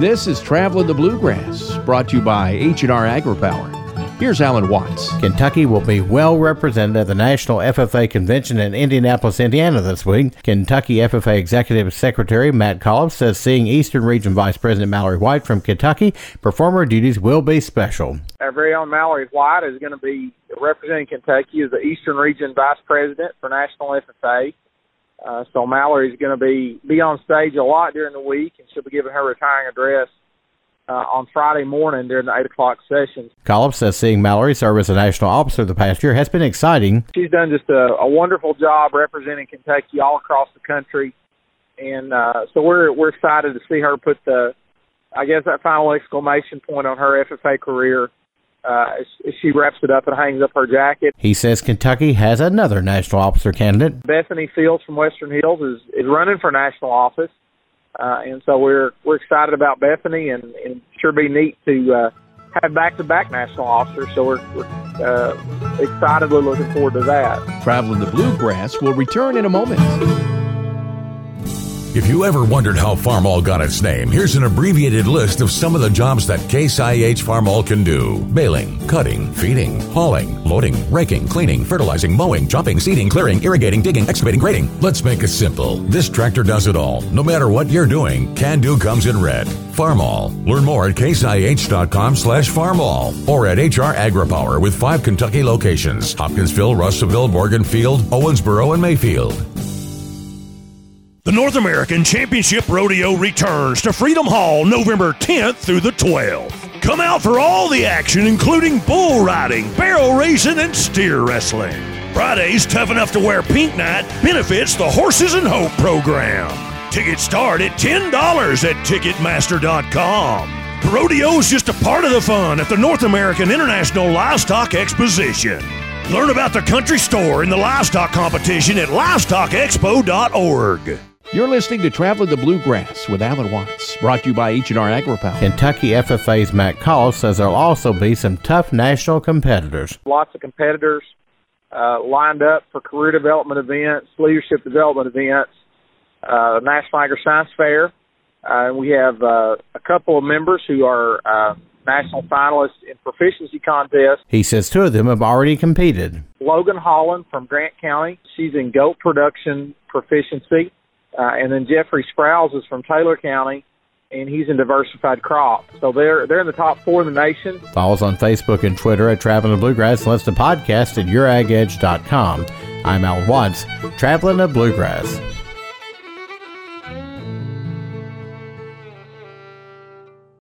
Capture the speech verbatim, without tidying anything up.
This is Traveling the Bluegrass, brought to you by H and R AgriPower. Here's Alan Watts. Kentucky will be well represented at the National F F A Convention in Indianapolis, Indiana this week. Kentucky F F A Executive Secretary Matt Collins says seeing Eastern Region Vice President Mallory White from Kentucky perform her duties will be special. Our very own Mallory White is going to be representing Kentucky as the Eastern Region Vice President for National F F A. Uh, so Mallory's going to be, be on stage a lot during the week, and she'll be giving her retiring address Uh, on Friday morning during the eight o'clock session. Collins says seeing Mallory serve as a national officer the past year has been exciting. She's done just a, a wonderful job representing Kentucky all across the country, and uh, so we're we're excited to see her put the, I guess, that final exclamation point on her F F A career uh, as, as she wraps it up and hangs up her jacket. He says Kentucky has another national officer candidate. Bethany Fields from Western Hills is, is running for national office. Uh, and so we're we're excited about Bethany, and, and sure be neat to uh, have back-to-back national officers. So we're, we're uh, excited. We're looking forward to that. Traveling the Bluegrass will return in a moment. If you ever wondered how Farmall got its name, here's an abbreviated list of some of the jobs that Case I H Farmall can do. Baling, cutting, feeding, hauling, loading, raking, cleaning, fertilizing, mowing, chopping, seeding, clearing, irrigating, digging, excavating, grading. Let's make it simple. This tractor does it all. No matter what you're doing, Can Do comes in red. Farmall. Learn more at caseih.com slash farmall or at H R AgriPower with five Kentucky locations: Hopkinsville, Russellville, Morganfield, Owensboro, and Mayfield. The North American Championship Rodeo returns to Freedom Hall November tenth through the twelfth. Come out for all the action, including bull riding, barrel racing, and steer wrestling. Friday's Tough Enough to Wear Pink Night benefits the Horses and Hope program. Tickets start at ten dollars at Ticketmaster dot com. The rodeo's just a part of the fun at the North American International Livestock Exposition. Learn about the country store and the livestock competition at livestock expo dot org. You're listening to Traveling the Bluegrass with Alan Watts, brought to you by H and R AgriPower. Kentucky F F A's Matt Collins says there'll also be some tough national competitors. Lots of competitors uh, lined up for career development events, leadership development events, uh, National Agri-Science Fair. Uh, we have uh, a couple of members who are uh, national finalists in proficiency contests. He says two of them have already competed. Logan Holland from Grant County. She's in goat production proficiency. Uh, and then Jeffrey Sprouse is from Taylor County, and he's in diversified crop. So they're they're in the top four in the nation. Follow us on Facebook and Twitter at Traveling the Bluegrass, and listen to podcast at your ag edge dot com. I'm Alan Watts, Traveling the Bluegrass.